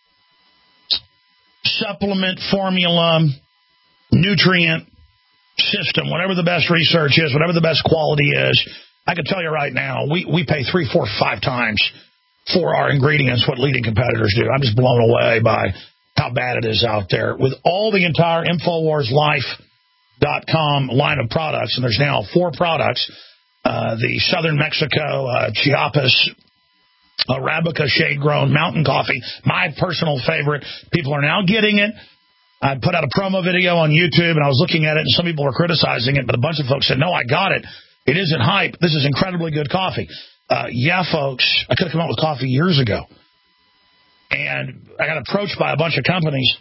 supplement formula, nutrient system, whatever the best research is, whatever the best quality is. I can tell you right now, we pay 3, 4, 5 times for our ingredients what leading competitors do. I'm just blown away by how bad it is out there. With all the entire InfoWarsLife.com line of products, and there's now 4 products, the Southern Mexico Chiapas Arabica shade-grown mountain coffee, my personal favorite. People are now getting it. I put out a promo video on YouTube, and I was looking at it, and some people were criticizing it, but a bunch of folks said, no, I got it. It isn't hype. This is incredibly good coffee. Yeah, folks, I could have come up with coffee years ago. And I got approached by a bunch of companies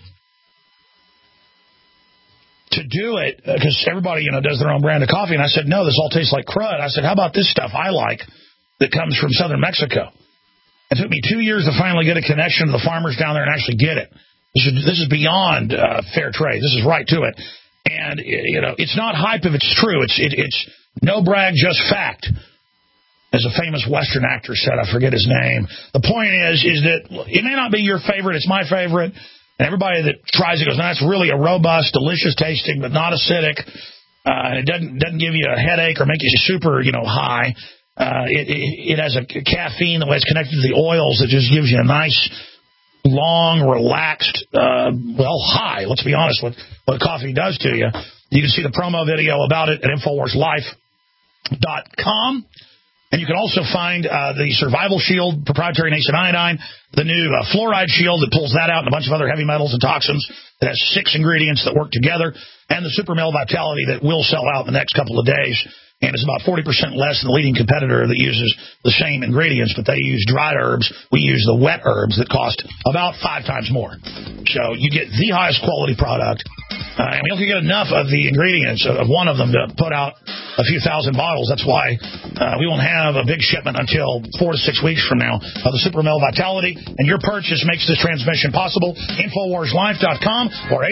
to do it, because everybody, does their own brand of coffee. And I said, no, this all tastes like crud. I said, how about this stuff I like that comes from Southern Mexico? It took me 2 years to finally get a connection to the farmers down there and actually get it. This is beyond fair trade. This is right to it. And, it's not hype if it's true. It's no brag, just fact. As a famous Western actor said, I forget his name. The point is that it may not be your favorite. It's my favorite. And everybody that tries it goes, no, that's really a robust, delicious tasting, but not acidic. It doesn't give you a headache or make you super, high. It has a caffeine, the way it's connected to the oils, that just gives you a nice, long, relaxed, high. Let's be honest with what coffee does to you. You can see the promo video about it at InfoWarsLife.com. And you can also find the Survival Shield proprietary nascent iodine, the new Fluoride Shield that pulls that out, and a bunch of other heavy metals and toxins that has 6 ingredients that work together, and the Super Male Vitality that will sell out in the next couple of days. And it's about 40% less than the leading competitor that uses the same ingredients, but they use dried herbs. We use the wet herbs that cost about 5 times more. So you get the highest quality product, and we don't get enough of the ingredients of one of them to put out a few thousand bottles. That's why we won't have a big shipment until 4 to 6 weeks from now of the Super Male Vitality. And your purchase makes this transmission possible. InfoWarsLife.com or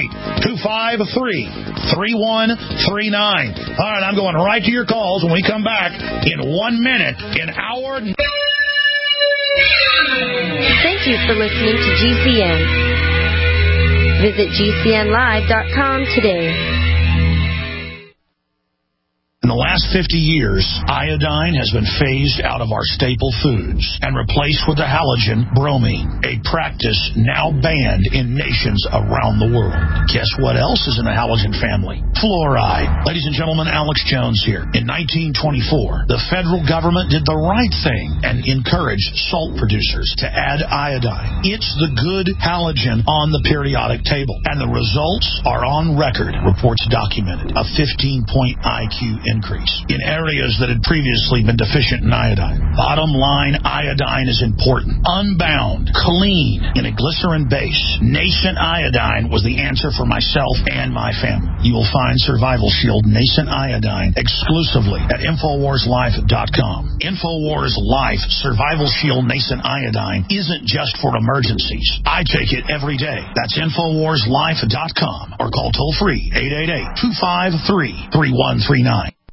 888-253-3139. All right, I'm going right to your calls when we come back in 1 minute in our... Thank you for listening to GCN. Visit GCNlive.com today. And the last 50 years, iodine has been phased out of our staple foods and replaced with the halogen bromine, a practice now banned in nations around the world. Guess what else is in the halogen family? Fluoride. Ladies and gentlemen, Alex Jones here. In 1924, the federal government did the right thing and encouraged salt producers to add iodine. It's the good halogen on the periodic table, and the results are on record. Reports documented a 15-point IQ increase in areas that had previously been deficient in iodine. Bottom line, iodine is important. Unbound, clean, in a glycerin base, Nascent Iodine was the answer for myself and my family. You will find Survival Shield Nascent Iodine exclusively at InfoWarsLife.com. InfoWars Life Survival Shield Nascent Iodine isn't just for emergencies. I take it every day. That's InfoWarsLife.com or call toll-free 888-253-3139.